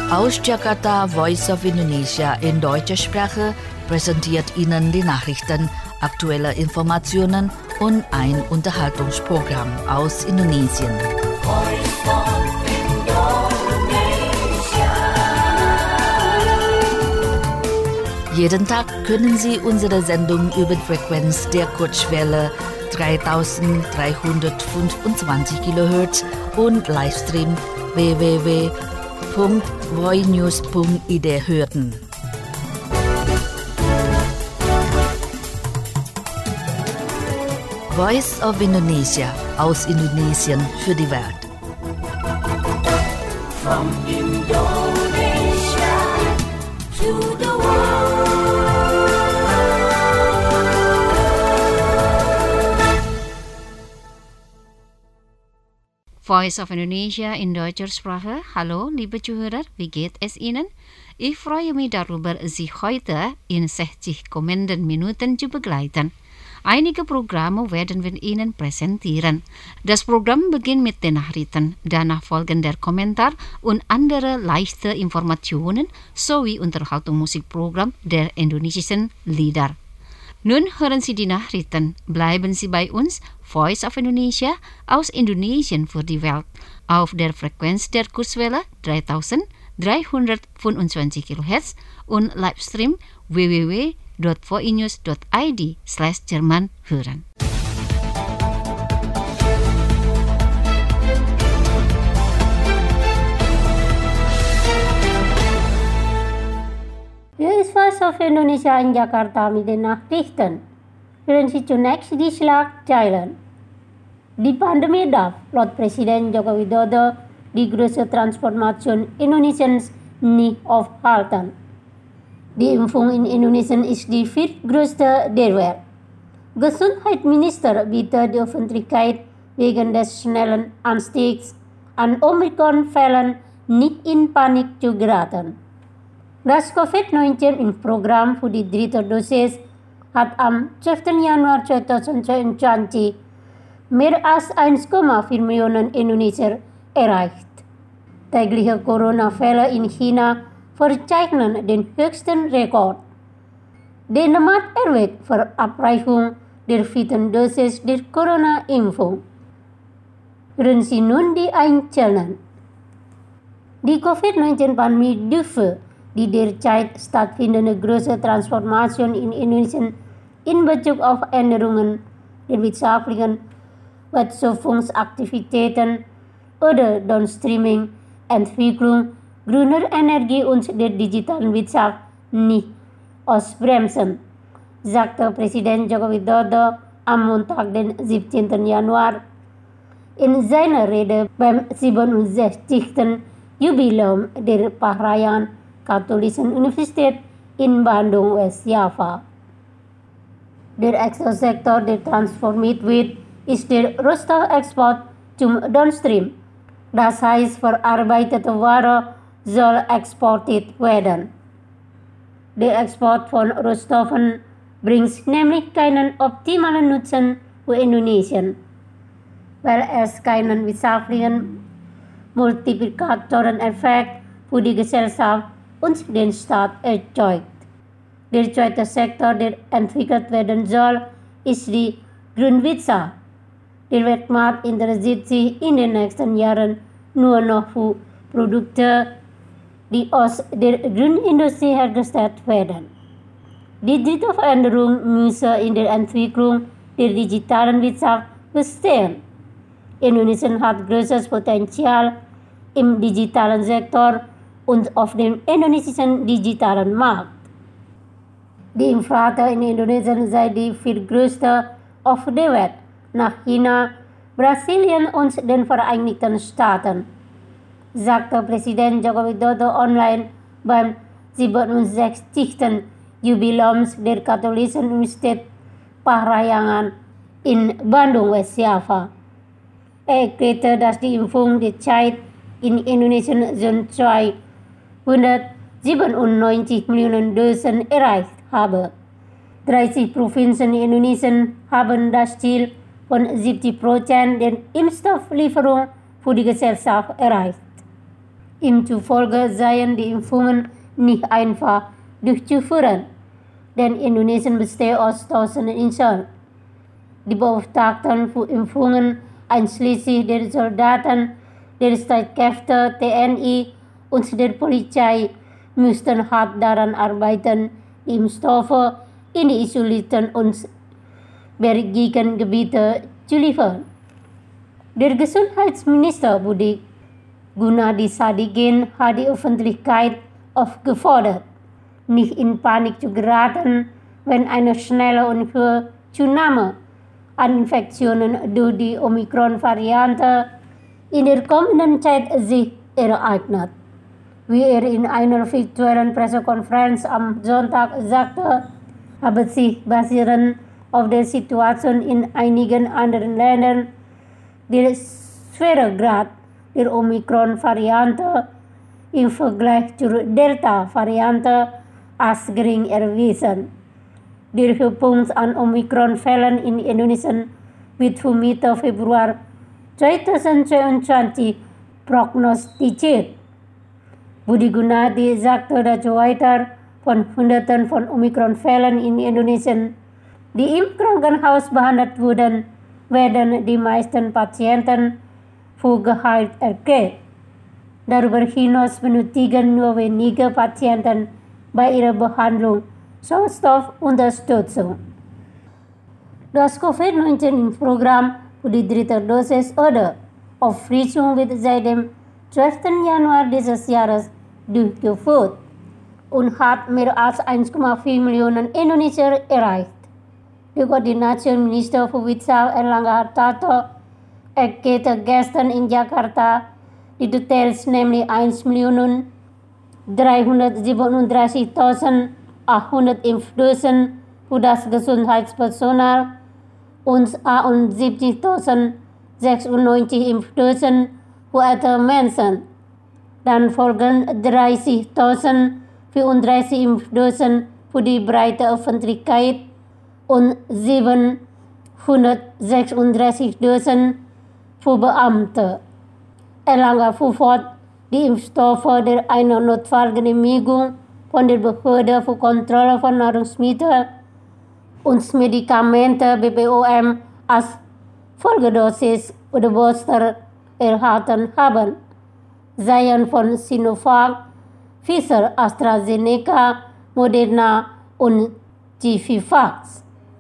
Aus Jakarta, Voice of Indonesia in deutscher Sprache präsentiert Ihnen die Nachrichten, aktuelle Informationen und ein Unterhaltungsprogramm aus Indonesien. Jeden Tag können Sie unsere Sendung über die Frequenz der Kurzwelle 3325 kHz und Livestream www.voinews.id hören. Voice of Indonesia aus Indonesien für die Welt. From Indonesia to the world. Voice of Indonesia in deutscher Sprache. Hallo, liebe Zuhörer, wie geht es Ihnen? Ich freue mich darüber, Sie heute in 60 kommenden Minuten zu begleiten. Einige Programme werden wir Ihnen präsentieren. Das Programm beginnt mit den Nachrichten, danach folgen der Kommentar und andere leichte Informationen sowie Unterhaltungsmusikprogramm der indonesischen Lieder. Nun hören Sie die Nachrichten. Bleiben Sie bei uns, Voice of Indonesia aus Indonesien für die Welt, auf der Frequenz der Kurzwelle 3325 kHz und Livestream www.voinews.id/Jerman hören. Hier ist Voice of Indonesia in Jakarta mit den Nachrichten. Hören Sie zunächst die Schlagzeilen. Die Pandemie darf laut Presiden Joko Widodo die größte Transformation Indonesiens nicht aufhalten. Die Impfung in Indonesien ist die viertgrößte der Welt. Gesundheitsminister bittet die Öffentlichkeit wegen des schnellen Anstiegs an Omikron-Fällen nicht in Panik zu geraten. Das Covid-19-Impfprogramm für die dritte Dosis hat am 12. Januar 2022 mehr als 1,4 Millionen Indonesier erreicht. Tägliche Corona-Fälle in China verzeichnen den höchsten Rekord. Dänemark erwägt Verabreichung der vierten Dosis der Corona-Impfung. Hören Sie nun die Einzelnen. Die Covid-19-Pandemie dürfte die derzeit stattfindende große Transformation in Indonesien in Bezug auf Änderungen der wirtschaftlichen Wertschöpfungsaktivitäten oder Downstreaming, Entwicklung grüner Energie und der digitalen Wirtschaft nicht ausbremsen, sagte Präsident Joko Widodo am Montag, den 17. Januar, in seiner Rede beim 67. Jubiläum der Parahyangan Katholischen Universität in Bandung, West-Java. Der erste Sektor, der transformiert wird, ist der Rohstoffexport zum Downstream. Das heißt, verarbeitete Ware soll exportiert werden. Der Export von Rohstoffen bringt nämlich keinen optimalen Nutzen für Indonesien, weil es keinen wirtschaftlichen Multiplikatoreneffekt für die Gesellschaft und den Staat erzeugt. Der zweite Sektor, der entwickelt werden soll, ist die Grünwirtschaft. Der Weltmarkt interessiert sich in den nächsten Jahren nur noch für Produkte, die aus der Grünindustrie hergestellt werden. Die dritte Veränderung müsse in der Entwicklung der digitalen Wirtschaft bestehen. Indonesien hat großes Potenzial im digitalen Sektor und auf dem indonesischen digitalen Markt. Die Impfrate in Indonesien sei die viertgrößte auf der Welt, nach China, Brasilien und den Vereinigten Staaten, sagte Präsident Joko Widodo online beim 67. Jubiläum der Katholischen Universität Parahyangan in Bandung, West-Java. Er erklärte, dass die Impfung derzeit in Indonesien schon 297 Millionen Dosen erreicht habe. 30 Provinzen in Indonesien haben das Ziel von 70% der Impfstofflieferung für die Gesellschaft erreicht. Ihm zufolge seien die Impfungen nicht einfach durchzuführen, denn Indonesien besteht aus tausenden Inseln. Die Beauftragten für Impfungen, einschließlich der Soldaten, der Streitkräfte, TNI und der Polizei, müssten hart daran arbeiten, die Impfstoffe in die isolierten und bergigen Gebiete zu liefern. Der Gesundheitsminister Budi Gunadi Sadikin hat die Öffentlichkeit aufgefordert, nicht in Panik zu geraten, wenn eine schnelle und hohe Zunahme an Infektionen durch die Omikron-Variante in der kommenden Zeit sich ereignet. Wie in einer virtuellen Pressekonferenz am Sonntag sagte, habe sich basierend auf der Situation in einigen anderen Ländern der Schweregrad der Omikron-Variante im Vergleich zur Delta-Variante als gering erwiesen. Der Höhepunkt an Omikron-Fällen in Indonesien wird für Mitte Februar 2022 prognostiziert. Budi Gunadi sagte dazu weiter, von Hunderten von Omikron-Fällen in Indonesien, die im Krankenhaus behandelt wurden, werden die meisten Patienten für geheilt erklärt. Darüber hinaus benötigen nur wenige Patienten bei ihrer Behandlung Sauerstoffunterstützung. Das Covid-19-Impfprogramm für die dritte Dosis oder Auffrischung wird seit dem 12. Januar dieses Jahres durchgeführt und hat mehr als 1,4 Millionen Indonesier erreicht. Der Koordinationsminister für Wirtschaft Erlangga Hartarto erklärte gestern in Jakarta die Details, nämlich 1.337.800 Impfdosen für das Gesundheitspersonal und 71.096 Impfdosen für ältere Menschen. Dann folgen 30.034 Impfdosen für die breite Öffentlichkeit und 736 Dosen für Beamte. Erlangga fuhr fort, die Impfstoffe der einer Notfallgenehmigung von der Behörde für Kontrolle von Nahrungsmitteln und Medikamente BPOM als Folgedosis oder Booster erhalten haben, seien von Sinovac, Pfizer, AstraZeneca, Moderna und Sinovac.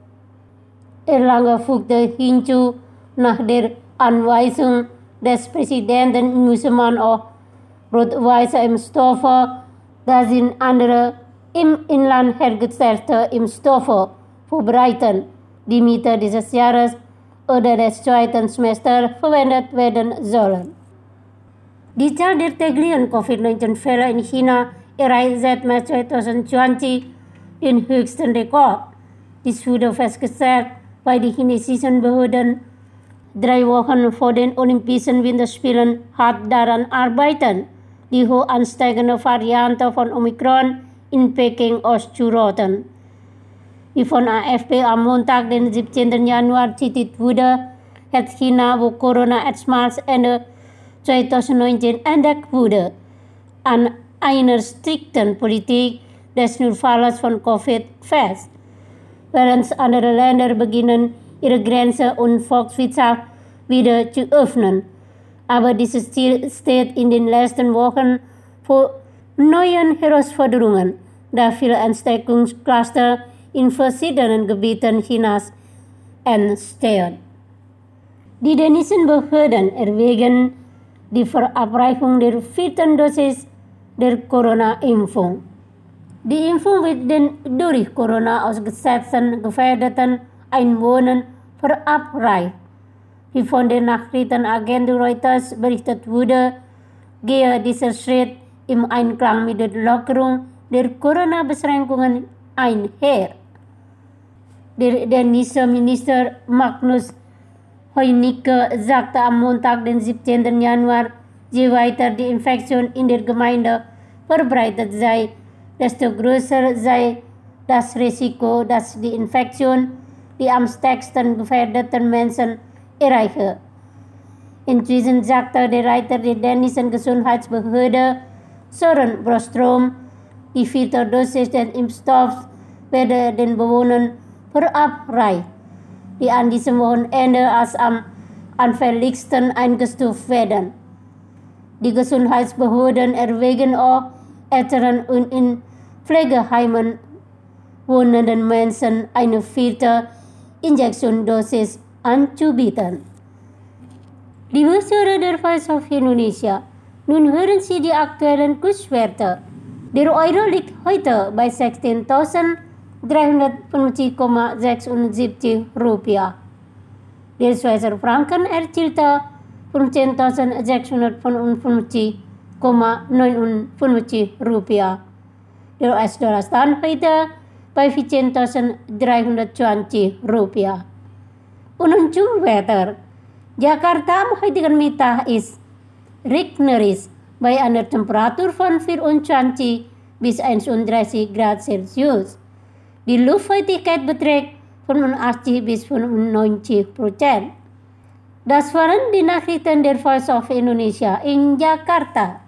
Erlangga fügte hinzu, nach der Anweisung des Präsidenten müsse man auch rot-weiße Impfstoffe, das sind andere im Inland hergestellte Impfstoffe, verbreiten, die Mitte dieses Jahres oder des zweiten Semesters verwendet werden sollen. Die Zahl der täglichen Covid-19-Fälle in China erreicht seit März 2020 den höchsten Rekord. Dies wurde festgestellt, weil die chinesischen Behörden 3 Wochen vor den Olympischen Winterspielen hart daran arbeiten, die hoch ansteigende Variante von Omikron in Peking auszurotten. Wie von AFP am Montag, den 17. Januar zitiert wurde, hat China, wo Corona erstmals Ende 2019 entdeckt wurde, an einer strikten Politik des Notfalls von Covid fest, während andere Länder beginnen, ihre Grenzen und Volkswirtschaft wieder zu öffnen. Aber dieses Ziel steht in den letzten Wochen vor neuen Herausforderungen, da viele Ansteckungscluster in verschiedenen Gebieten Chinas entstehen. Die dänischen Behörden erwägen die Verabreichung der 4. Dosis der Corona-Impfung. Die Impfung wird den durch Corona ausgesetzten gefährdeten Einwohnern verabreicht. Wie von der Nachrichtenagentur Reuters berichtet wurde, gehe dieser Schritt im Einklang mit der Lockerung der Corona-Beschränkungen einher. Der dänische Minister Magnus Heunicke sagte am Montag, den 17. Januar, je weiter die Infektion in der Gemeinde verbreitet sei, desto größer sei das Risiko, dass die Infektion die am stärksten gefährdeten Menschen erreiche. Intussen sagte der Leiter der dänischen Gesundheitsbehörde Søren Broström, die 4. Dosis des Impfstoffs werde den Bewohnern verabreicht, die an diesem Wochenende als am anfälligsten eingestuft werden. Die Gesundheitsbehörden erwägen auch, älteren und in Pflegeheimen wohnenden Menschen eine 4. Injektionsdosis anzubieten. Liebe Hörer der Voice of Indonesia, nun hören Sie die aktuellen Kurswerte. Der Euro liegt heute bei 16.350,76 Rupiah. Der Schweizer Franken erzielte 15.655,59 Rupiah. Der US-Dollar stand heute bei 14.320 Rupiah. Und zum Wetter. Jakarta am heutigen Mittag ist regnerisch bei einer Temperatur von 24 bis 31 Grad Celsius. Die Luftfeuchtigkeit beträgt 85 bis 95%. Das waren die Nachrichten der Voice of Indonesia in Jakarta.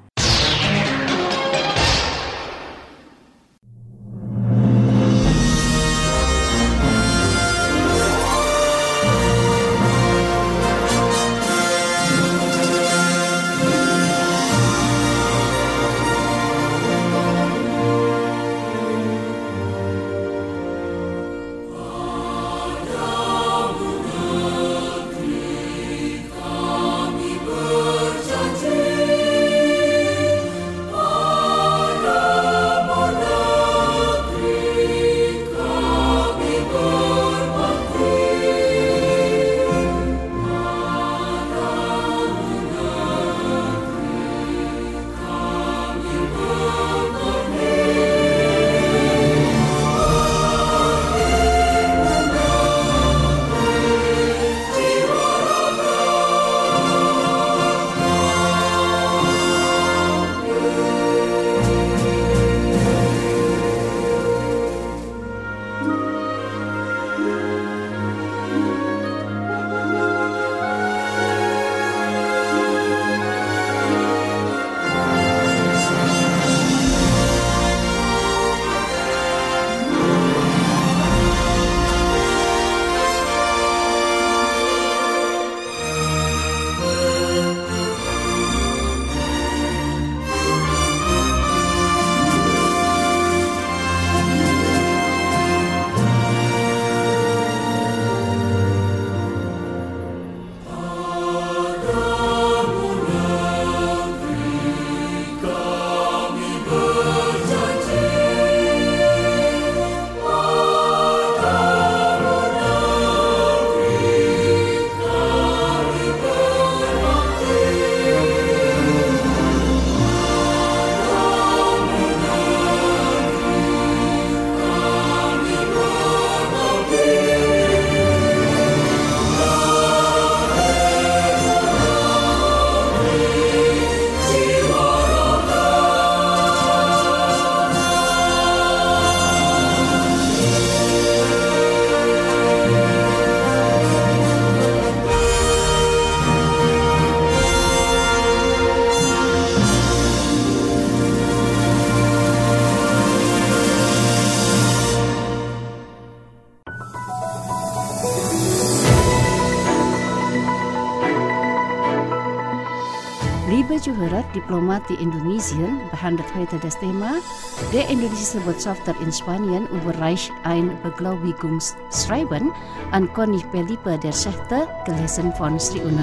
Liebe Zuhörer, Diplomat die Indonesien behandelt heute das Thema der indonesische Botschafter in Spanien überreicht ein Beglaubigungsschreiben an König Felipe VI, gelesen von Sri Unen.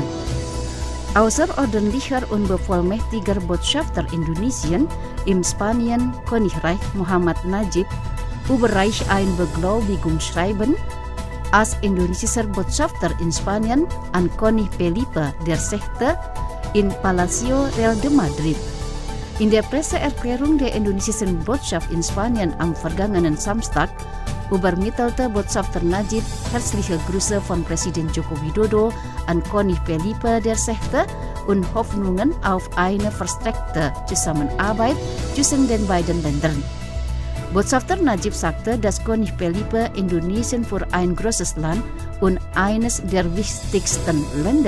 Außerordentlicher und bevollmächtiger Botschafter Indonesien im Spanien Königreich Muhammad Najib überreicht ein Beglaubigungsschreiben als indonesischer Botschafter in Spanien an König Felipe VI in Palacio Real de Madrid. In der Presseerklärung der indonesischen Botschaft in Spanien am vergangenen Samstag übermittelte Botschafter Najib herzliche Grüße von Präsident Joko Widodo an König Felipe VI und Hoffnungen auf eine verstärkte Zusammenarbeit zwischen den beiden Ländern. Botschafter Najib sagte, dass König Felipe Indonesien für ein großes Land und eines der wichtigsten Länder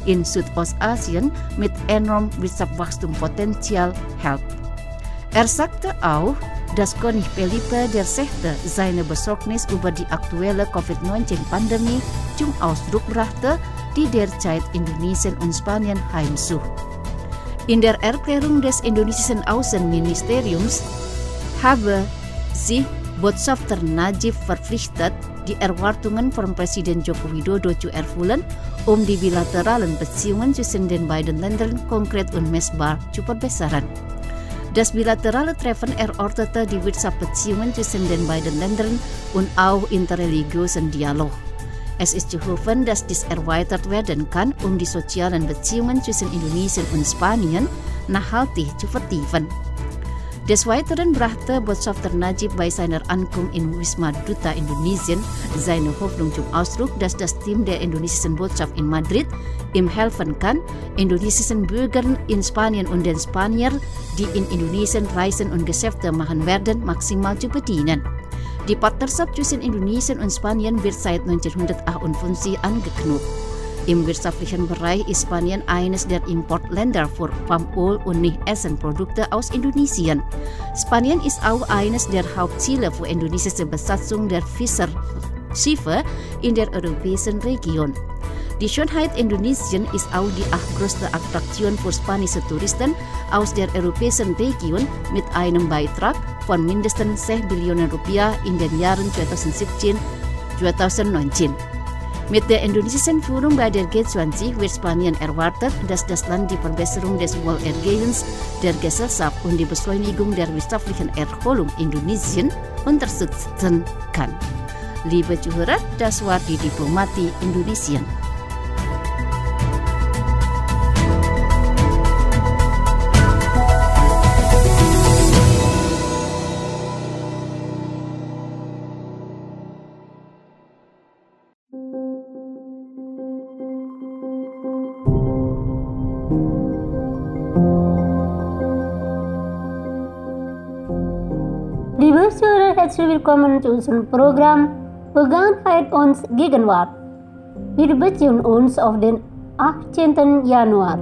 in Südostasien mit enorm Wirtschaftswachstumspotenzial hält. Sagte auch, dass König Felipe VI. Seine Besorgnis über die aktuelle Covid-19-Pandemie zum Ausdruck brachte, die derzeit Indonesien und Spanien heimsucht. In der Erklärung des indonesischen Außenministeriums habe sich Botschafter Najib verpflichtet, die Erwartungen von Präsident Joko Widodo zu erfüllen, die bilateralen Beziehungen zwischen den beiden Ländern konkret und messbar zu verbessern. Das bilaterale Treffen erörterte die Wirtschaftsbeziehungen zwischen den beiden Ländern und auch interreligiösen Dialog. Es ist zu hoffen, dass dies erweitert werden kann, die sozialen Beziehungen zwischen Indonesien und Spanien nachhaltig zu vertiefen. Des Weiteren brachte Botschafter Najib bei seiner Ankunft in Wisma Duta Indonesien seine Hoffnung zum Ausdruck, dass das Team der indonesischen Botschaft in Madrid ihm helfen kann, indonesischen Bürgern in Spanien und den Spaniern, die in Indonesien reisen und Geschäfte machen werden, maximal zu bedienen. Die Partnerschaft zwischen Indonesien und Spanien wird seit 1958 angeknüpft. Im wirtschaftlichen Bereich ist Spanien eines der Importländer für Palmöl und Nicht-Essen-Produkte aus Indonesien. Spanien ist auch eines der Hauptziele für indonesische Besatzung der Fischerschiffe in der europäischen Region. Die Schönheit Indonesien ist auch die achtgrößte Attraktion für spanische Touristen aus der europäischen Region mit einem Beitrag von mindestens 6 Billionen Rupiah in den Jahren 2017-2019. Mit der indonesischen Führung bei der G20 wird Spanien erwartet, dass das Land die Verbesserung des Wohlergehens der Gesellschaft und die Beschleunigung der wirtschaftlichen Erholung Indonesien unterstützen kann. Liebe Zuhörer, das war die Diplomatie Indonesien. Liebe Zuhörer, herzlich willkommen zu unserem Programm Vergangenheit und Gegenwart. Wir beziehen uns auf den 18. Januar.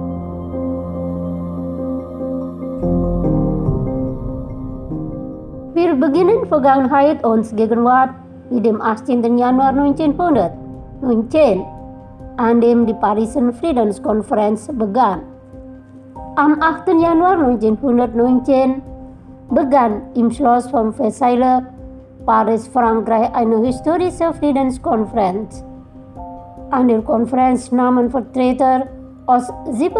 Wir beginnen Vergangenheit und Gegenwart mit dem 18. Januar 1919, an dem die Pariser Friedenskonferenz begann. Am 8. Januar 1919 begann im Schloss von Versailles, Paris, Frankreich, eine historische Friedenskonferenz. An der Konferenz nahmen Vertreter aus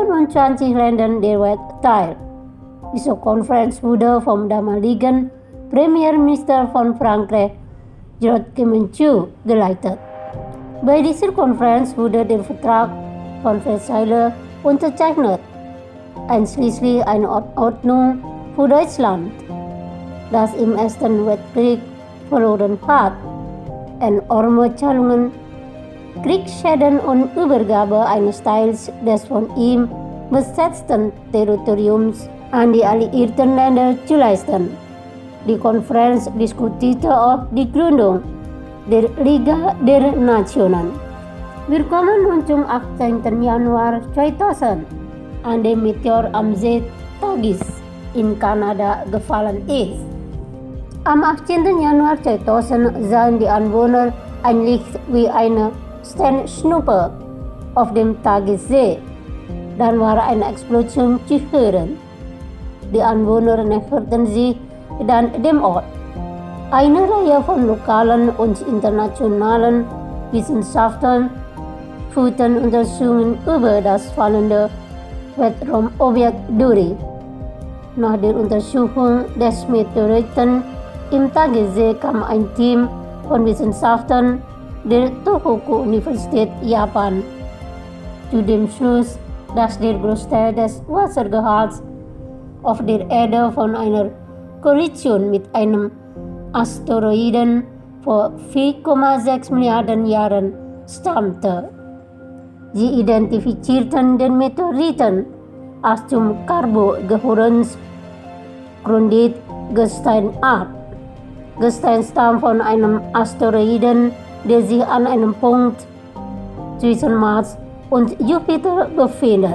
27 Ländern der Welt teil. Diese Konferenz wurde vom damaligen Premierminister von Frankreich, Georges Clemenceau, geleitet. Bei dieser Konferenz wurde der Vertrag von Versailles unterzeichnet, einschließlich einer Ordnung für Deutschland, das im Ersten Weltkrieg verloren hat, enorme Zahlungen, Kriegsschäden und Übergabe eines Teils des von ihm besetzten Territoriums an die alliierten Länder zu leisten. Die Konferenz diskutierte auch die Gründung der Liga der Nationen. Wir kommen nun zum 18. Januar 2000, an dem Meteor am See Tagus in Kanada gefallen ist. Am 18. Januar 2000 sahen die Anwohner ein Licht wie eine Sternschnuppe auf dem Tagessee. Dann war eine Explosion zu hören. Die Anwohner näherten sich dann dem Ort. Eine Reihe von lokalen und internationalen Wissenschaftlern führten Untersuchungen über das fallende Weltraumobjekt durch. Nach der Untersuchung des Meteoriten im Tagessee kam ein Team von Wissenschaftlern der Tohoku Universität Japan zu dem Schluss, dass der Großteil des Wassergehalts auf der Erde von einer Kollision mit einem Asteroiden vor 4,6 Milliarden Jahren stammte. Sie identifizierten den Meteoriten als zum Carbo-Gehörens-Grundit-Gesteinart. Gestein stammt von einem Asteroiden, der sich an einem Punkt zwischen Mars und Jupiter befindet.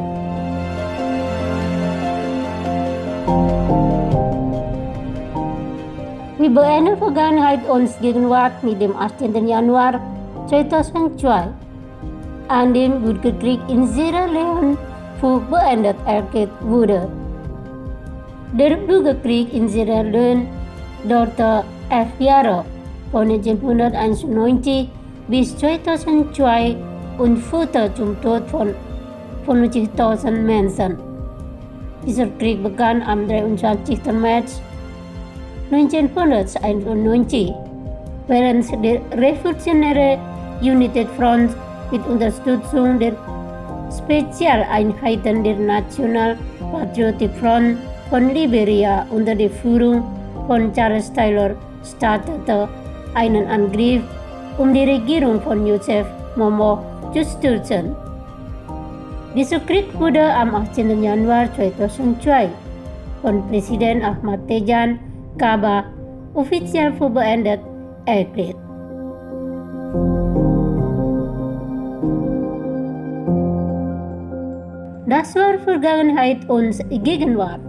Wir beenden Vergangenheit uns Gegenwart mit dem 18. Januar 2002, an dem Bürgerkrieg in Sierra Leone für beendet erklärt wurde. Der Bürgerkrieg in Sierra Leone dauerte 11 Jahre, von 1991 bis 2002 und führte zum Tod von 50.000 Menschen. Dieser Krieg begann am 23. März 1991, während der Revolutionäre United Front mit Unterstützung der Spezialeinheiten der National Patriotic Front von Liberia unter der Führung von Charles Taylor startete einen Angriff, um die Regierung von Joseph Momo zu stürzen. Dieser Krieg wurde am 18. Januar 2002 von Präsident Ahmad Tejan Kaba offiziell für beendet erklärt. Das war Vergangenheit und Gegenwart.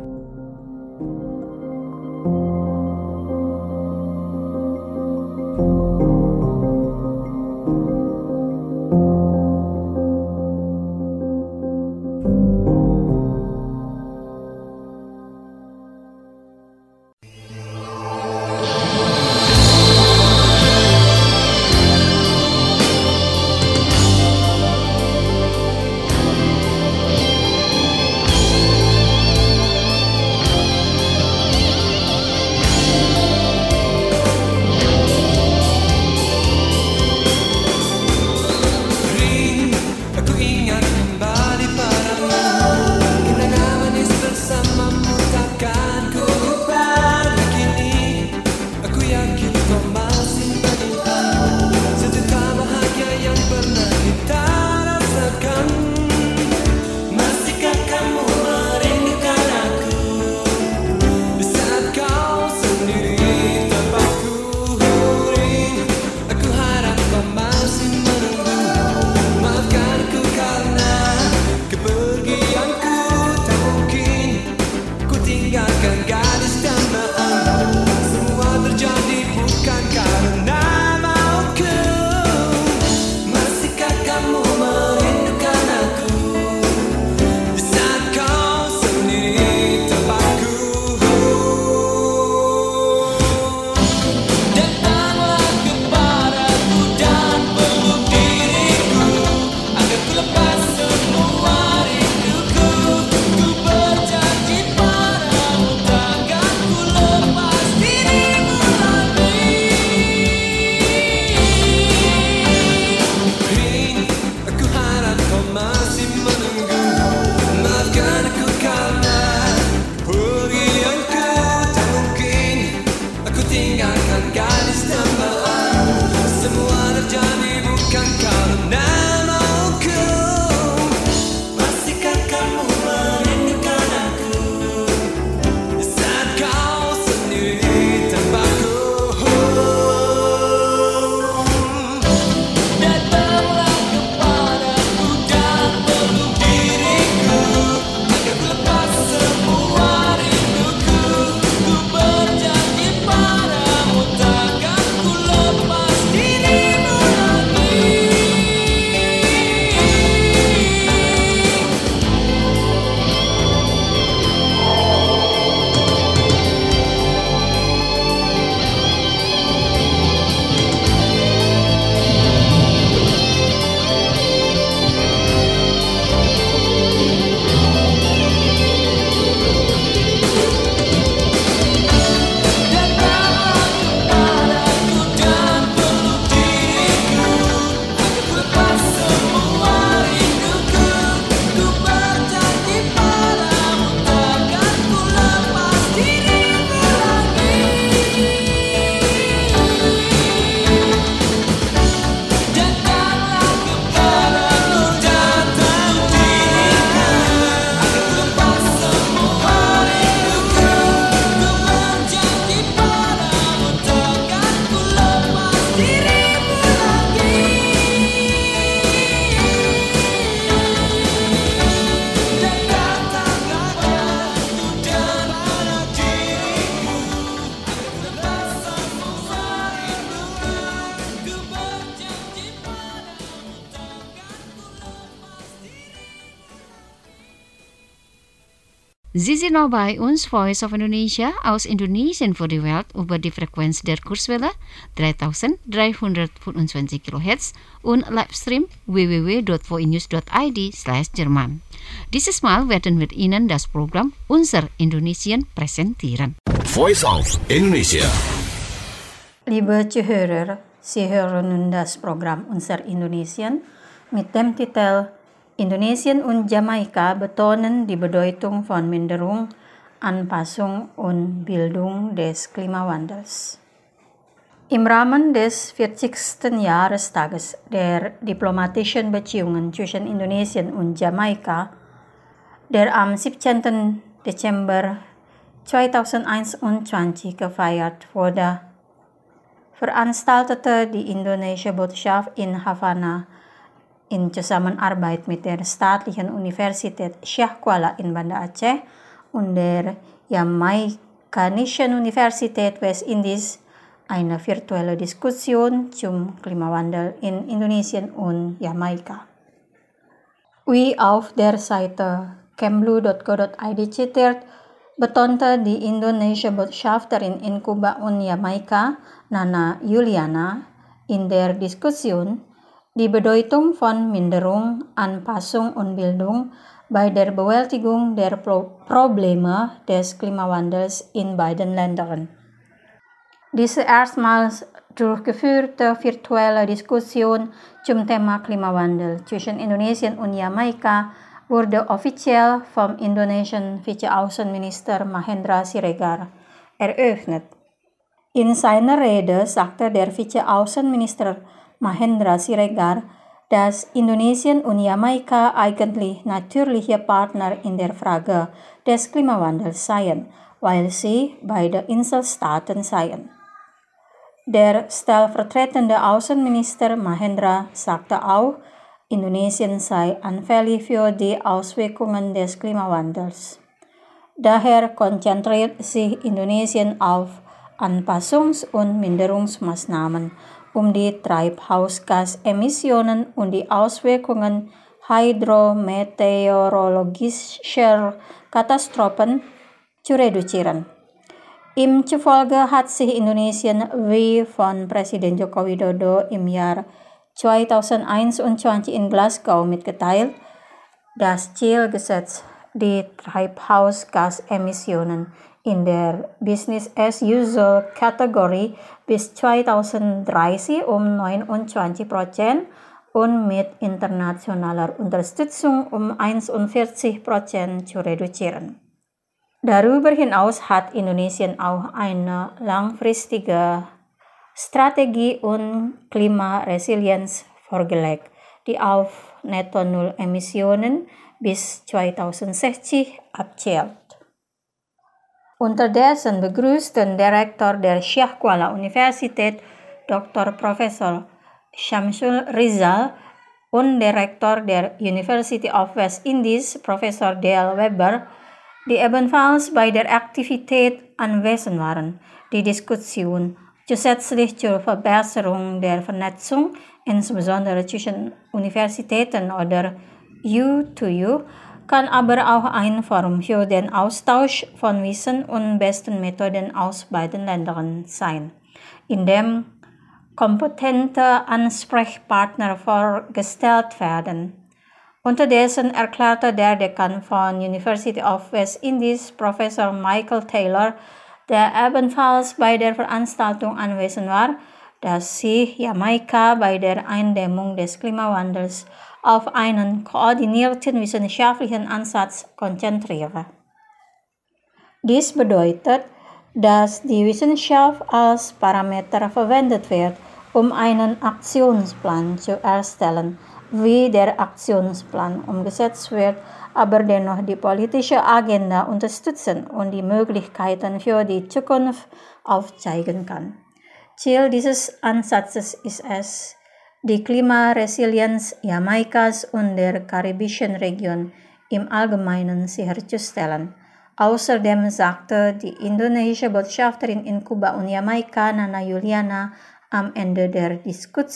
Sie sind noch bei uns, Voice of Indonesia, aus Indonesien für die Welt über die Frequenz der Kurzwelle 3325 kHz und Livestream www.voinews.id/Jerman. Dieses Mal werden wir Ihnen das Programm Unser Indonesien präsentieren. Voice of Indonesia. Liebe Zuhörer, Sie hören nun das Programm Unser Indonesien mit dem Titel Indonesien und Jamaika betonen die Bedeutung von Minderung, Anpassung und Bildung des Klimawandels. Im Rahmen des 40. Jahrestages der diplomatischen Beziehungen zwischen Indonesien und Jamaika, der am 17. Dezember 2021 gefeiert wurde, veranstaltete die indonesische Botschaft in Havanna in Zusammenarbeit mit der Staatlichen Universität Syekh Kuala in Banda Aceh und der Jamaikanischen Universität Westindies eine virtuelle Diskussion zum Klimawandel in Indonesien und Jamaika. Wie auf der Seite kemlu.co.id zitiert, betonte die indonesische Botschafterin in Kuba und Jamaika, Nana Juliana, in der Diskussion die Bedeutung von Minderung, Anpassung und Bildung bei der Bewältigung der Probleme des Klimawandels in beiden Ländern. Diese erstmals durchgeführte virtuelle Diskussion zum Thema Klimawandel zwischen Indonesien und Jamaika wurde offiziell vom indonesischen Vizeaußenminister Mahendra Siregar eröffnet. In seiner Rede sagte der Vizeaußenminister Mahendra Siregar, dass Indonesien und Jamaika eigentlich natürliche Partner in der Frage des Klimawandels seien, weil sie beide Inselstaaten seien. Der stellvertretende Außenminister Mahendra sagte auch, Indonesien sei anfällig für die Auswirkungen des Klimawandels. Daher konzentriert sich Indonesien auf Anpassungs- und Minderungsmaßnahmen, um die Treibhausgasemissionen und die Auswirkungen hydrometeorologischer Katastrophen zu reduzieren. Ihm zufolge hat sich Indonesien wie von Präsident Joko Widodo im Jahr 2021 in Glasgow mitgeteilt, das Ziel gesetzt, die Treibhausgasemissionen in der Business-as-usual-Kategorie bis 2030 um 29% und mit internationaler Unterstützung um 41% zu reduzieren. Darüber hinaus hat Indonesien auch eine langfristige Strategie und Klimaresilienz vorgelegt, die auf Netto-Null-Emissionen bis 2060 abzielt. Unterdessen begrüßten Direktor der Syekh Kuala Universität Dr. Professor Syamsul Rizal und Direktor der University of West Indies Professor Dale Weber, die ebenfalls bei der Aktivität anwesend waren, die Diskussion zusätzlich zur Verbesserung der Vernetzung, insbesondere zwischen Universitäten oder U2U, kann aber auch ein Forum für den Austausch von Wissen und besten Methoden aus beiden Ländern sein, in dem kompetente Ansprechpartner vorgestellt werden. Unterdessen erklärte der Dekan von University of West Indies, Professor Michael Taylor, der ebenfalls bei der Veranstaltung anwesend war, dass sich Jamaika bei der Eindämmung des Klimawandels auf einen koordinierten wissenschaftlichen Ansatz konzentriere. Dies bedeutet, dass die Wissenschaft als Parameter verwendet wird, um einen Aktionsplan zu erstellen, wie der Aktionsplan umgesetzt wird, aber dennoch die politische Agenda unterstützen und die Möglichkeiten für die Zukunft aufzeigen kann. Ziel dieses Ansatzes ist es, die Klimaresilienz Jamaikas und der karibischen Region im Allgemeinen sicherzustellen. Außerdem sagte die indonesische Botschafterin in Kuba und Jamaika, Nana Juliana, am Ende der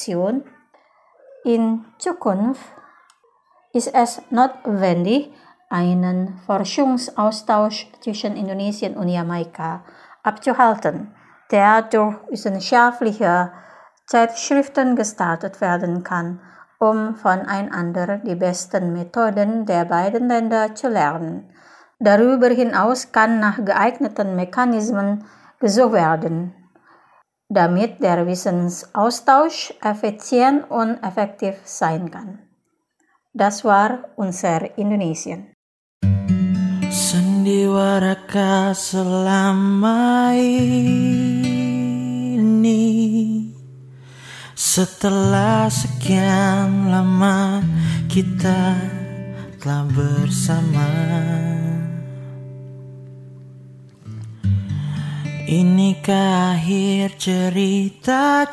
Diskussion, in Zukunft ist es notwendig, einen Forschungsaustausch zwischen Indonesien und Jamaika abzuhalten, der durch wissenschaftliche Zeitschriften gestartet werden kann, um voneinander die besten Methoden der beiden Länder zu lernen. Darüber hinaus kann nach geeigneten Mechanismen gesucht werden, damit der Wissensaustausch effizient und effektiv sein kann. Das war unser Indonesien. Sandiwara selama ini, setelah sekian lama kita telah bersama. Inikah akhir cerita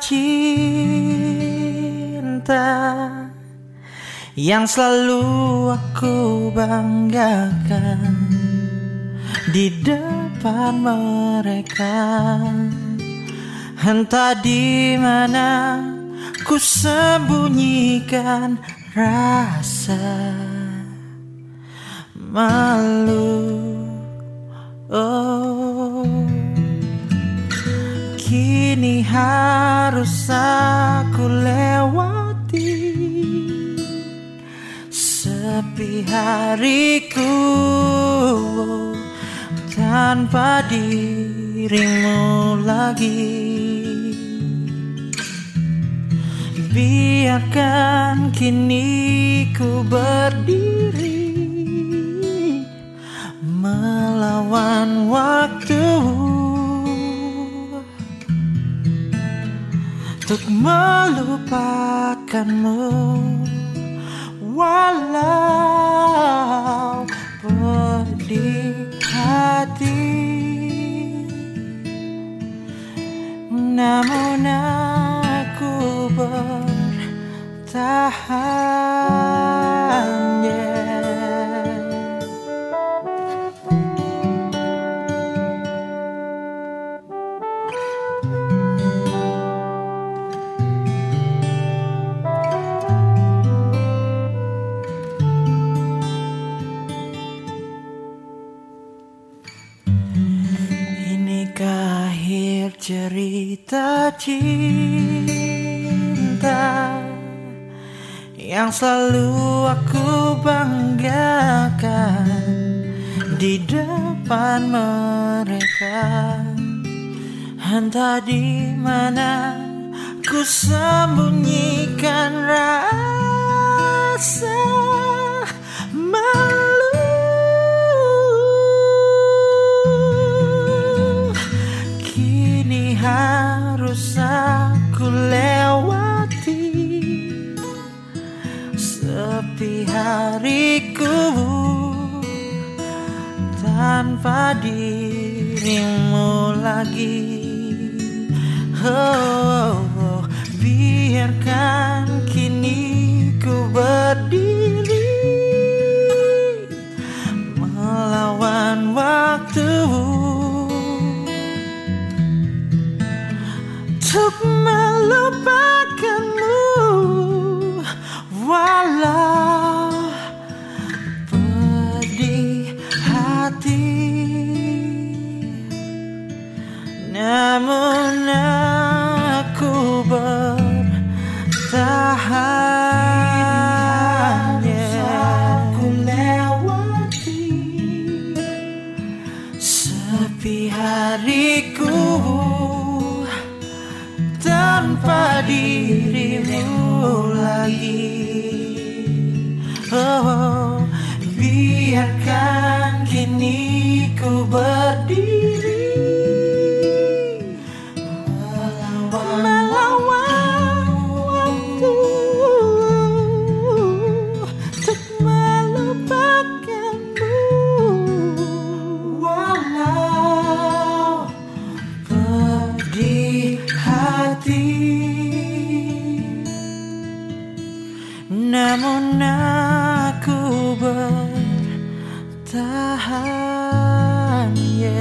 cinta yang selalu aku banggakan di depan mereka. Entah di mana ku sembunyikan rasa malu. Oh, kini harus aku lewati sepi hariku tanpa dirimu lagi. Biarkan kini ku berdiri melawan waktu untuk melupakanmu, walau pedih hati. Namun aku bertahan, Inikah akhir cerita cinta yang selalu aku banggakan di depan mereka. Entah di mana ku sembunyikan rasa malu. Kini harus aku lewati sepi hariku tanpa dirimu lagi. Oh, biarkan kini ku berdiri melawan waktu untuk melupakanmu, walau pedih hati. Namun aku bertahan, aku lewati sepi hariku tanpa dirimu lagi. Oh, biarkan kini ku berdiri melawan waktu untuk melupakanmu, walau pedih hati. Namun aku bertahan,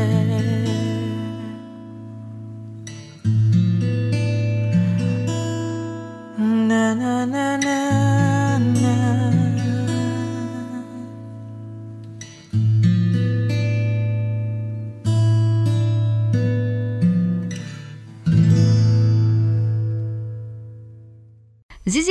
na na na na na.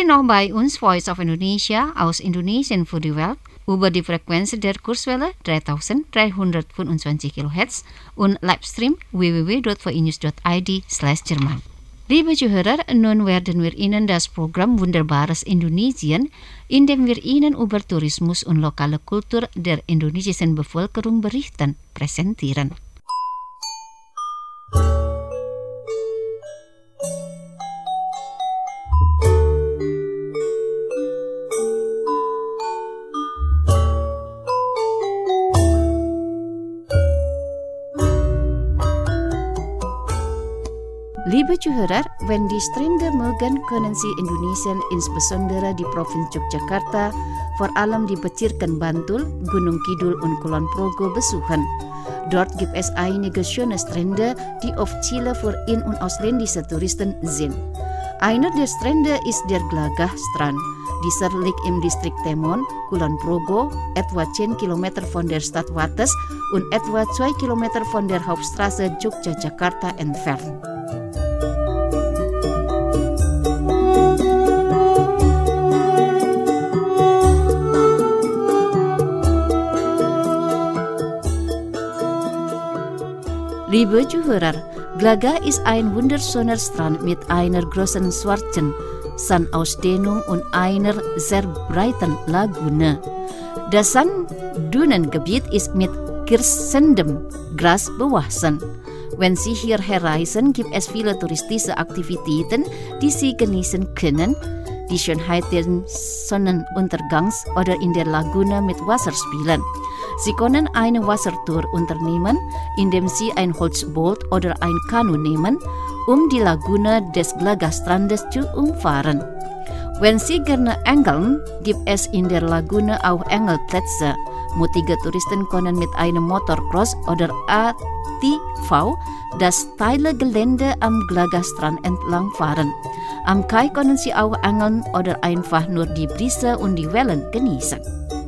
noch bei uns Voice of Indonesia aus Indonesien für die Welt über die Frequenz der Kurzwelle 3325 kHz und Livestream www.voinews.id/Jerman. Liebe Zuhörer, nun werden wir Ihnen das Programm Wunderbares Indonesien, in dem wir Ihnen über Tourismus und lokale Kultur der indonesischen Bevölkerung berichten, präsentieren. Liebe Zuhörer, wenn die Strände mögen, können Sie Indonesien insbesondere die Provinz Yogyakarta, vor allem die Petirkan Bantul, Gunung Kidul und Kulon Progo besuchen. Dort gibt es einige schöne Strände, die oft Ziele für in- und ausländische Touristen sind. Einer der Strände ist der Glagah-Strand. Dieser liegt im Distrikt Temon, Kulon Progo, etwa 10 Kilometer von der Stadt Wates und etwa 2 Kilometer von der Hauptstraße Jogja-Jakarta entfernt. Liebe Zuhörer, Glagah ist ein wunderschöner Strand mit einer großen schwarzen Sandausdehnung und einer sehr breiten Lagune. Das Sanddünengebiet ist mit kirsendem Gras bewachsen. Wenn Sie hierher reisen, gibt es viele touristische Aktivitäten, die Sie genießen können. Die Schönheit des Sonnenuntergangs oder in der Lagune mit Wasser spielen. Sie können eine Wassertour unternehmen, indem Sie ein Holzboot oder ein Kanu nehmen, um die Lagune des Glagah-Strandes zu umfahren. Wenn Sie gerne angeln, gibt es in der Lagune auch Angelplätze. Mutige Touristen können mit einem Motorcross oder ATV das steile Gelände am Glagah-Strand entlang fahren. Am Kai können Sie auch angeln oder einfach nur die Brise und die Wellen genießen.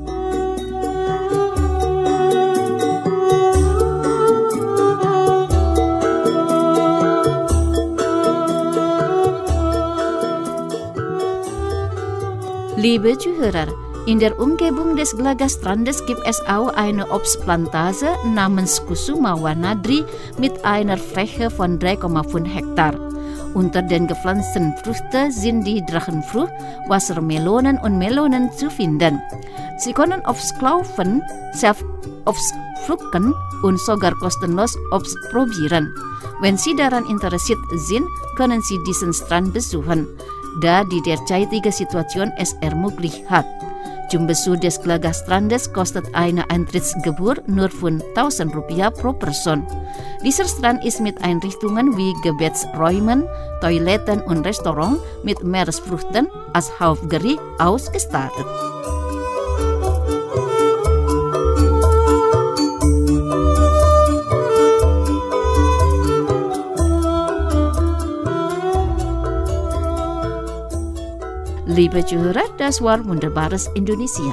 Liebe Zuhörer, in der Umgebung des Glagah-Strandes gibt es auch eine Obstplantage namens Kusuma Wanadri mit einer Fläche von 3,5 Hektar. Unter den gepflanzten Früchten sind die Drachenfrucht, Wassermelonen und Melonen zu finden. Sie können Obst kaufen, selbst Obst pflücken und sogar kostenlos Obst probieren. Wenn Sie daran interessiert sind, können Sie diesen Strand besuchen, da die derzeitige Situation es ermöglicht hat. Zum Besuch des Glagah-Strandes kostet eine Eintrittsgebühr nur von 1.000 Rupiah pro Person. Dieser Strand ist mit Einrichtungen wie Gebetsräumen, Toiletten und Restaurant mit Meeresfrüchten als Hauptgericht ausgestattet. Liebe Zuhörer, das war Wunderbares Indonesien.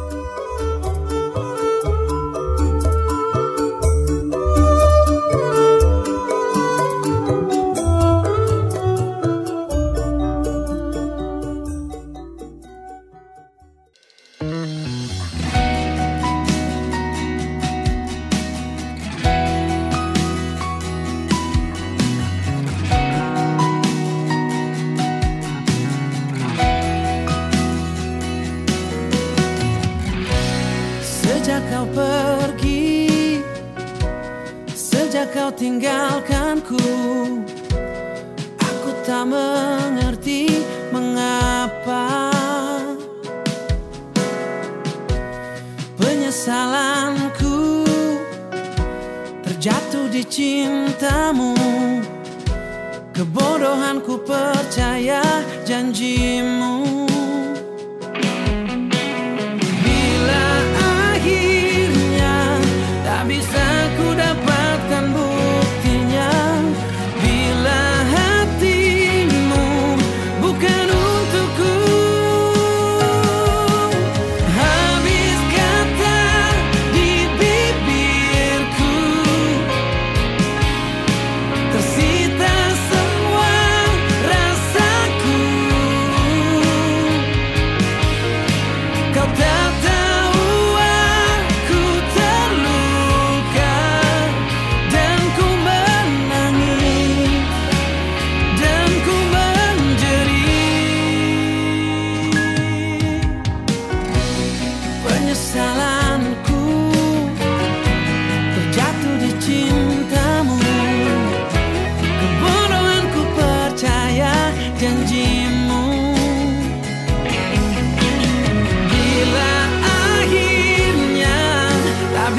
Sejak kau pergi, sejak kau tinggalkanku, aku tak mengerti mengapa penyesalanku terjatuh di cintamu. Kebodohanku percaya janjimu. Bisa ku dapatkan buktinya bila hatimu bukan untukku. Habis kata di bibirku, tersita semua rasaku.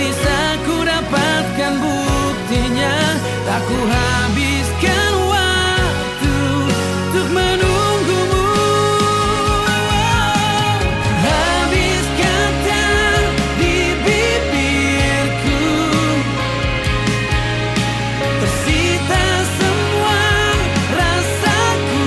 bisa ku dapatkan buktinya. Tak ku habiskan waktu untuk menunggumu. Habis kata di bibirku, tersita semua rasaku.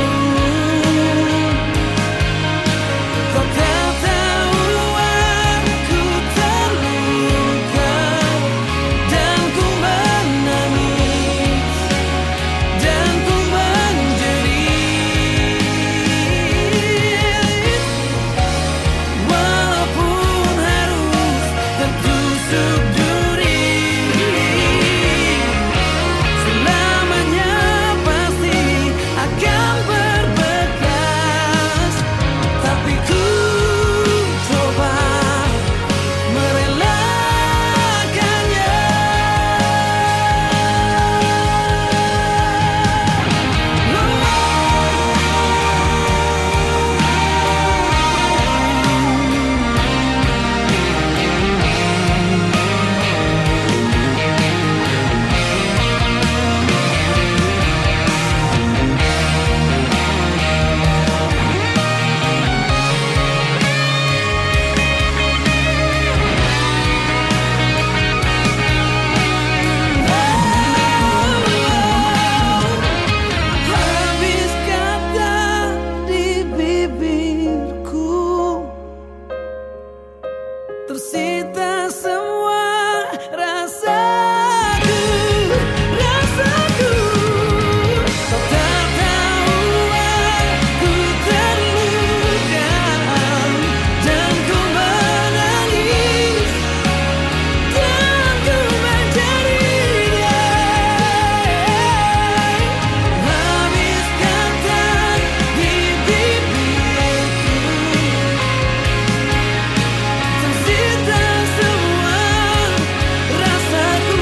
Kau tak tahu aku terluka dan ku menangis dan ku menjerit. Walaupun harus tertusuk duri, selamanya pasti akan berbekas. Tapi ku coba merelakannya. Habis kata di bibirku, tersita semua rasaku. Kau tak tahu aku terluka dan ku menangis dan ku menjerit. Habis kata di bibirku, tersita semua rasaku.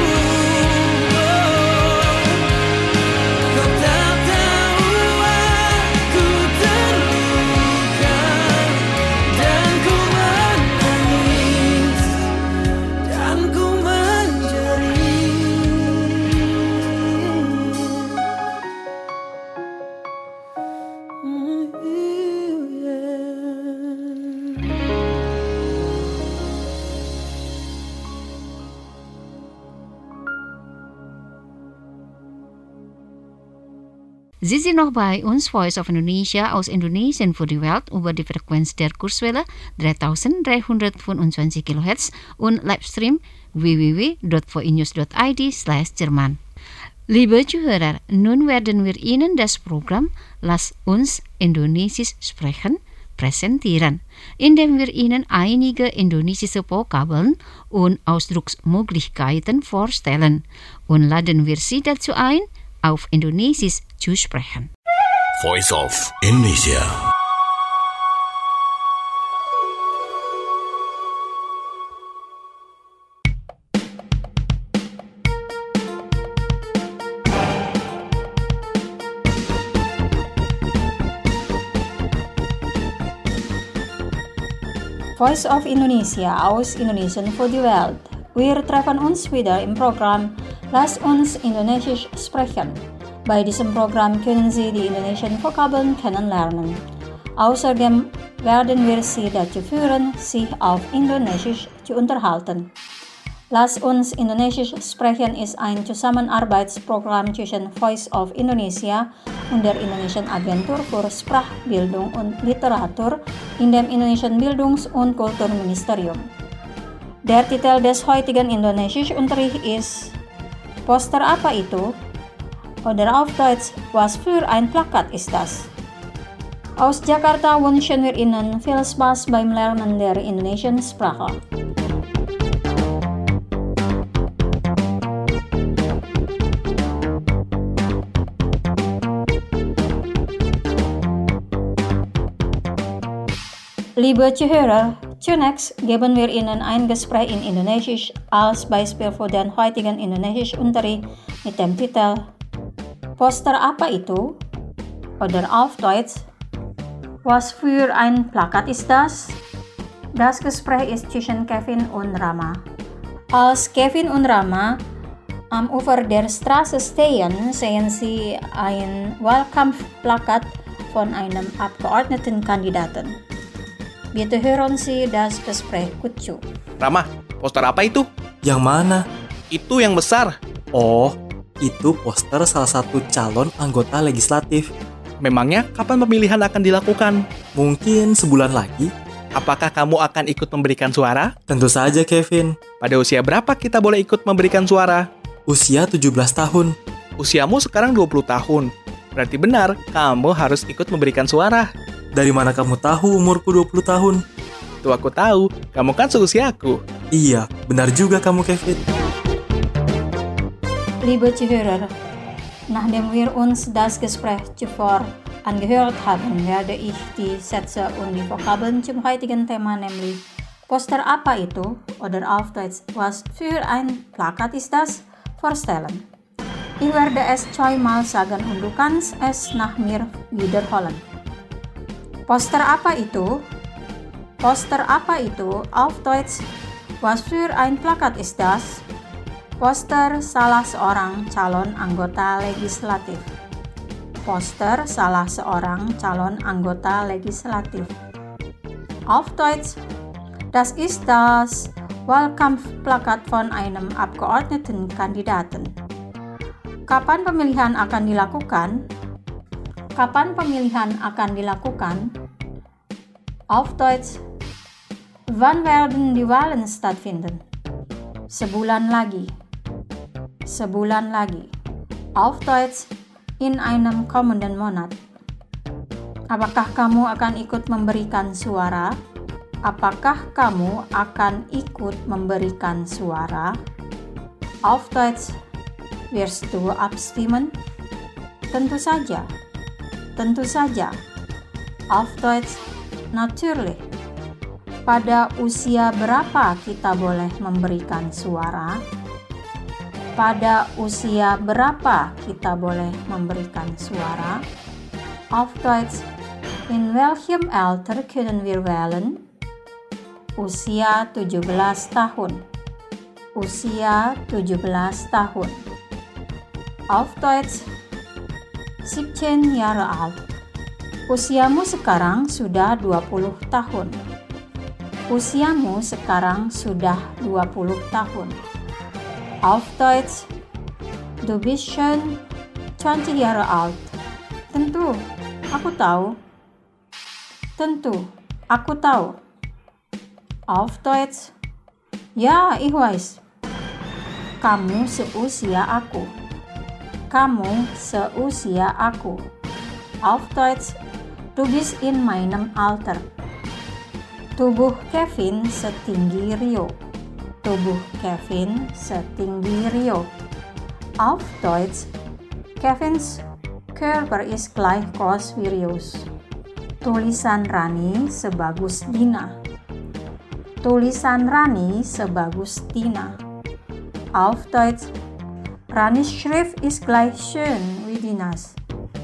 Kau tak tahu aku terluka dan ku menangis dan ku menjerit. Sie sind noch bei uns, Voice of Indonesia aus Indonesien für die Welt über die Frequenz der Kurzwelle 3325 kHz und Livestream www.voinews.id/Jerman. Liebe Zuhörer, nun werden wir Ihnen das Programm Lass uns Indonesisch sprechen präsentieren, indem wir Ihnen einige indonesische Vokabeln und Ausdrucksmöglichkeiten vorstellen und laden wir Sie dazu ein, auf Indonesisch zu sprechen. Voice of Indonesia. Voice of Indonesia aus Indonesien für die Welt. Wir treffen uns wieder im Programm Lass uns Indonesisch sprechen. Bei diesem Programm können Sie die indonesischen Vokabeln kennenlernen. Außerdem werden wir Sie dazu führen, sich auf Indonesisch zu unterhalten. Lass uns Indonesisch sprechen ist ein Zusammenarbeitsprogramm zwischen Voice of Indonesia und der Indonesischen Agentur für Sprachbildung und Literatur in dem Indonesischen Bildungs- und Kulturministerium. Der Titel des heutigen Indonesischunterrichts ist Poster apa itu? Oder auf Deutsch, was für ein Plakat ist das? Aus Jakarta wünschen wir Ihnen viel Spaß beim Lernen der indonesischen Sprache. Liebe Zuhörer, zunächst geben wir Ihnen ein Gespräch in Indonesisch als Beispiel für den heutigen Indonesischunterricht mit dem Titel Poster apa itu? Oder auf Deutsch, was für ein Plakat ist das? Das Gespräch ist zwischen Kevin und Rama. Als Kevin und Rama over der Straße stehen, sehen sie ein Wahlkampfplakat von einem Abgeordnetenkandidaten. Bitte hören Sie das Gespräch Kutsu. Rama, poster apa itu? Yang mana? Itu yang besar. Oh, itu poster salah satu calon anggota legislatif. Memangnya kapan pemilihan akan dilakukan? Mungkin sebulan lagi. Apakah kamu akan ikut memberikan suara? Tentu saja, Kevin. Pada usia berapa kita boleh ikut memberikan suara? Usia 17 tahun. Usiamu sekarang 20 tahun. Berarti benar, kamu harus ikut memberikan suara. Dari mana kamu tahu umurku 20 tahun? Itu aku tahu, kamu kan seusiaku. Iya, benar juga kamu, Kevin. Liebe Zuhörer, nachdem wir uns das Gespräch zuvor angehört haben, werde ich die Sätze und die Vokabeln zum heutigen Thema, nämlich Poster apa itu oder auf Deutsch was für ein Plakat ist das, vorstellen. Ich werde es zweimal sagen und du kannst es nach mir wiederholen. Poster apa itu? Poster apa itu? Auf Deutsch, was für ein Plakat ist das? Poster salah seorang calon anggota legislatif. Poster salah seorang calon anggota legislatif. Auf Deutsch, das ist das Wahlkampfplakat von einem Abgeordnetenkandidaten. Kapan pemilihan akan dilakukan? Kapan pemilihan akan dilakukan? Auf Deutsch, wann werden die Wahlen stattfinden? Sebulan lagi. Sebulan lagi. Auf Deutsch, in einem kommenden Monat. Apakah kamu akan ikut memberikan suara? Apakah kamu akan ikut memberikan suara? Auf Deutsch, wirst du abstimmen? Tentu saja. Tentu saja. Auf Deutsch, natürlich. Pada usia berapa kita boleh memberikan suara? Pada usia berapa kita boleh memberikan suara? Auf Deutsch, in welchem Alter können wir wählen? Usia 17 tahun. Usia 17 tahun. Auf Deutsch, 17 Jahre alt. Usiamu sekarang sudah 20 tahun. Usiamu sekarang sudah 20 tahun. Auf Deutsch, du bist schon 20 Jahre alt. Tentu, aku tahu. Tentu, aku tahu. Auf Deutsch, ja, ich weiß. Kamu seusia aku. Kamu seusia aku. Auf Deutsch, du bist in meinem Alter. Tubuh Kevin setinggi Rio. Tubuh Kevin setinggi Rio. Auf Deutsch, Kevins Körper ist gleich groß wie Rios. Tulisan Rani sebagus Dina. Tulisan Rani sebagus Dina. Auf Deutsch, Ranis Schrift ist gleich schön wie Dinas.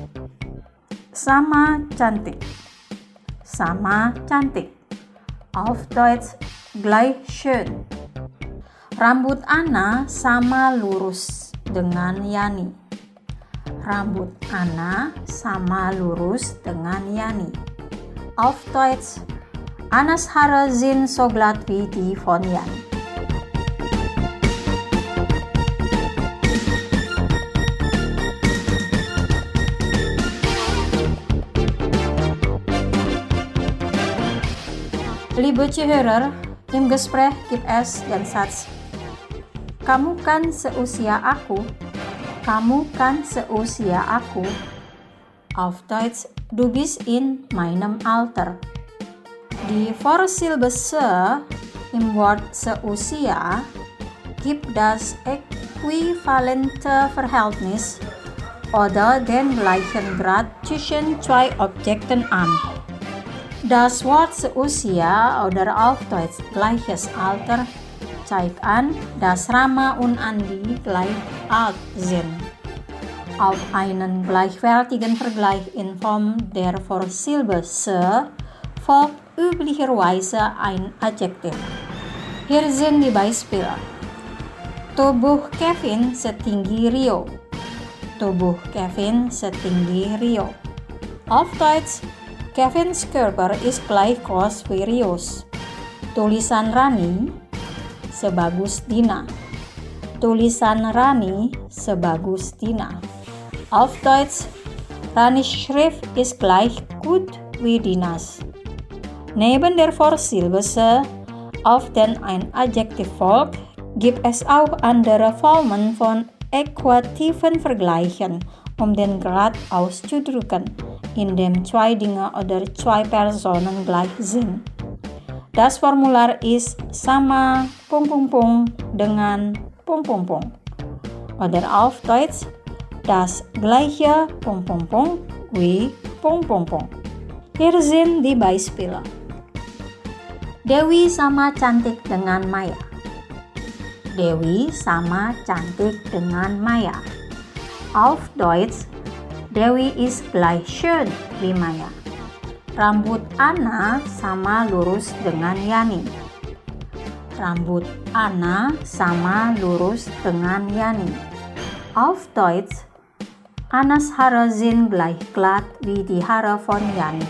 Sama cantik. Sama cantik. Auf Deutsch, gleich schön. Rambut Ana sama lurus dengan Yani. Rambut Ana sama lurus dengan Yani. Auf Deutsch, Annas Haare sind so glatt wie die von Jan. Liebe Zuhörer, im Gespräch gibt es den Satz, kamu kan seusia aku. Kamu kan seusia aku. Auf Deutsch, du bist in meinem Alter. Die Vorsilbe se im Wort seusia gibt das äquivalente Verhältnis oder den gleichen Grad zwischen zwei Objekten an. Das Wort seusia oder auf Deutsch gleiches Alter zeigt an, dass Rama und Andi gleich alt sind. Auf einen gleichwertigen Vergleich in Form der Vorsilbe se folgt üblicherweise ein Adjektiv. Hier sind die Beispiele. Tubuh Kevin setinggi Rio. Tubuh Kevin setinggi Rio. Auf Deutsch, Kevin's Körper ist gleich groß wie Rios. Tulisan Rani sebagus Dina. Tulisan Rani sebagus Dina. Auf Deutsch, Ranis Schrift ist gleich gut wie Dinas. Neben der Vorsilbe auf den ein Adjektiv folgt, gibt es auch andere Formen von äquativen Vergleichen, um den Grad auszudrücken, in dem zwei Dinge oder zwei Personen gleich sind. Das Formular ist sama ... dengan ... Oder auf Deutsch, das gleiche ... wie ... Hier sind die Beispiele. Dewi sama cantik dengan Maya. Dewi sama cantik dengan Maya. Auf Deutsch, Dewi ist gleich schön wie Maya. Rambut Ana sama lurus dengan Yani. Rambut Ana sama lurus dengan Yani. Auf Deutsch, Annas Haare sind gleich glatt wie die Haare von Yani.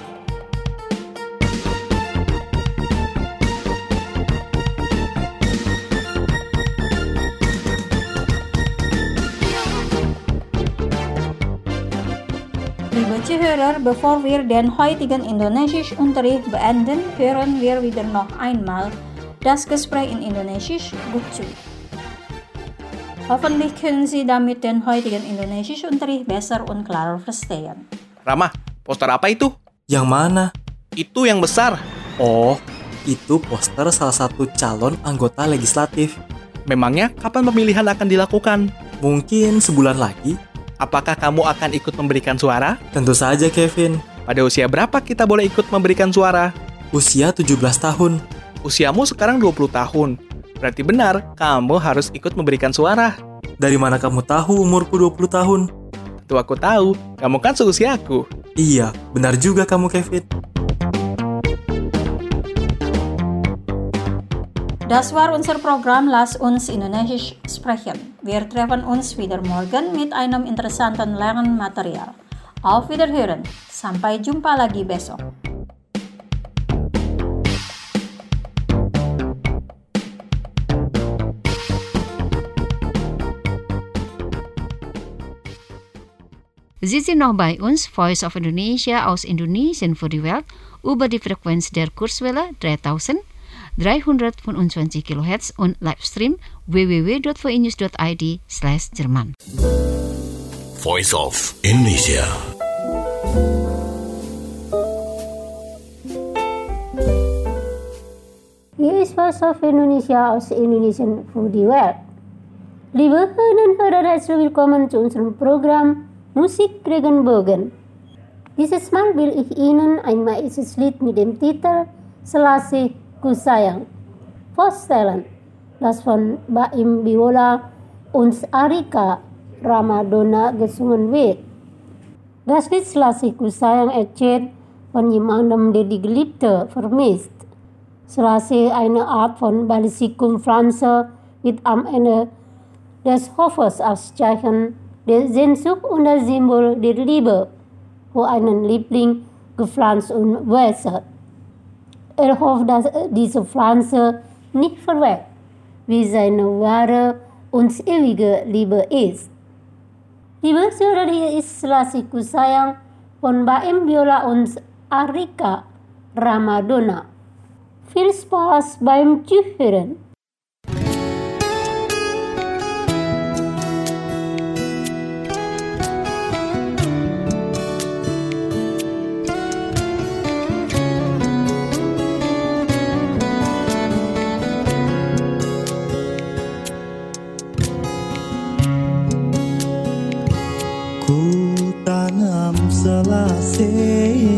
Liebe Zuhörer, bevor wir den heutigen Indonesisch-Unterricht beenden, hören wir wieder noch einmal das Gespräch in Indonesisch gut zu. Hoffentlich können Sie damit den heutigen Indonesisch-Unterricht besser und klarer verstehen. Rama, poster apa itu? Yang mana? Itu yang besar. Oh, itu poster salah satu calon anggota legislatif. Memangnya kapan pemilihan akan dilakukan? Mungkin sebulan lagi. Apakah kamu akan ikut memberikan suara? Tentu saja, Kevin. Pada usia berapa kita boleh ikut memberikan suara? Usia 17 tahun. Usiamu sekarang 20 tahun. Berarti benar, kamu harus ikut memberikan suara. Dari mana kamu tahu umurku 20 tahun? Tentu aku tahu, kamu kan seusiaku. Iya, benar juga kamu, Kevin. Das war unser Programm Lass uns Indonesisch sprechen. Wir treffen uns wieder morgen mit einem interessanten Lernmaterial. Auf Wiederhören. Sampai jumpa lagi besok. Sie sind noch bei uns, Voice of Indonesia aus Indonesien für die Welt, über die Frequenz der Kurzwelle 3325 kHz und Livestream www.voinews.id/Jerman. Voice of Indonesia. Hier ist Voice of Indonesia aus Indonesien für die Welt. Liebe Hörerinnen und Hörer, herzlich willkommen zu unserem Programm Musik Regenbogen. Dieses Mal will ich Ihnen ein maisches Lied mit dem Titel Selassie Ku Sayang vorstellen, das von Baim Biola und Arika Ramadona gesungen wird. Das Lied Selassie Ku Sayang erzählt von jemandem, der die Geliebte vermisst. Selassie, eine Art von Basikum-Pflanze, wird am Ende des Hofes als Zeichen der Sehnsucht und das Symbol der Liebe für einen Liebling gepflanzt und wässert. Er hofft, dass diese Pflanze nicht verwelkt, wie seine wahre und ewige Liebe ist. Liebe Zuhörer, hier ist Selassie Ku Sayang von Baim Biola und Arika Ramadona. Viel Spaß beim Zuhören!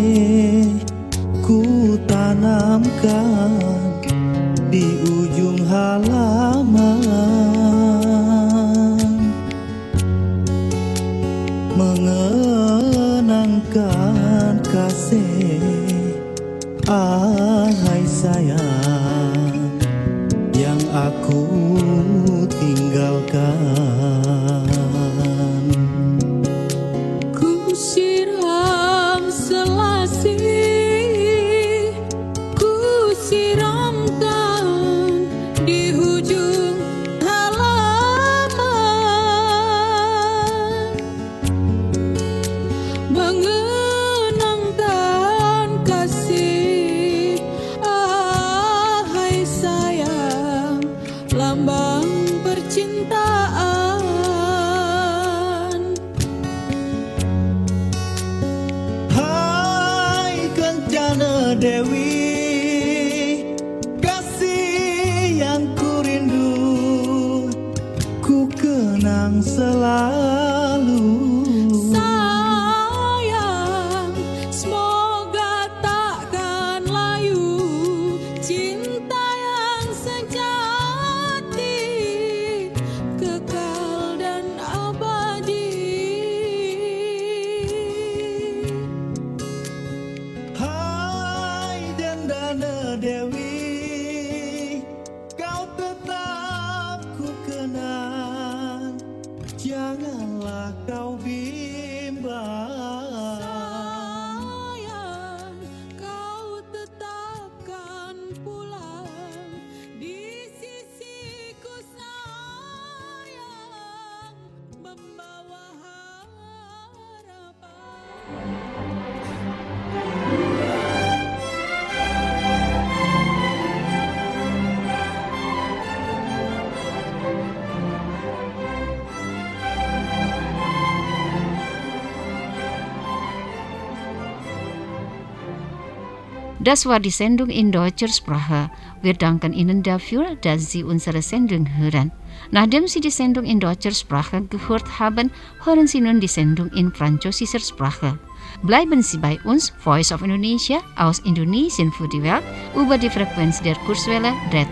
Selassie ku tanamkan di ujung percintaan. Hai Kencana Dewi, kasih yang ku rindu, ku kenang selalu. Sayang, semoga takkan layu cinta yang sejati, kekal dan abadi. Hai Dendana Dewi, kau tetap ku kenang, janganlah kau bimbang. Sayang, kau tetapkan pulang di sisiku, sayang, membawa harapan. Das war die Sendung in deutscher Sprache. Wir danken Ihnen dafür, dass Sie unsere Sendung hören. Nachdem Sie die Sendung in deutscher Sprache gehört haben, hören Sie nun die Sendung in französischer Sprache. Bleiben Sie bei uns, Voice of Indonesia aus Indonesien für die Welt, über die Frequenz der Kurzwelle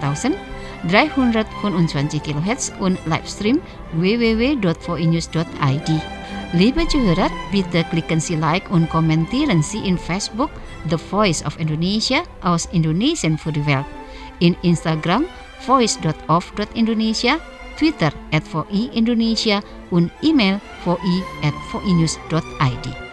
3325 kHz und Livestream www.voinews.id. Liebe Zuhörer, bitte klicken Sie Like und kommentieren Sie in Facebook The Voice of Indonesia aus Indonesien für die Welt, in Instagram voice.of.indonesia, Twitter @VI Indonesia und E-Mail voi@voinews.id.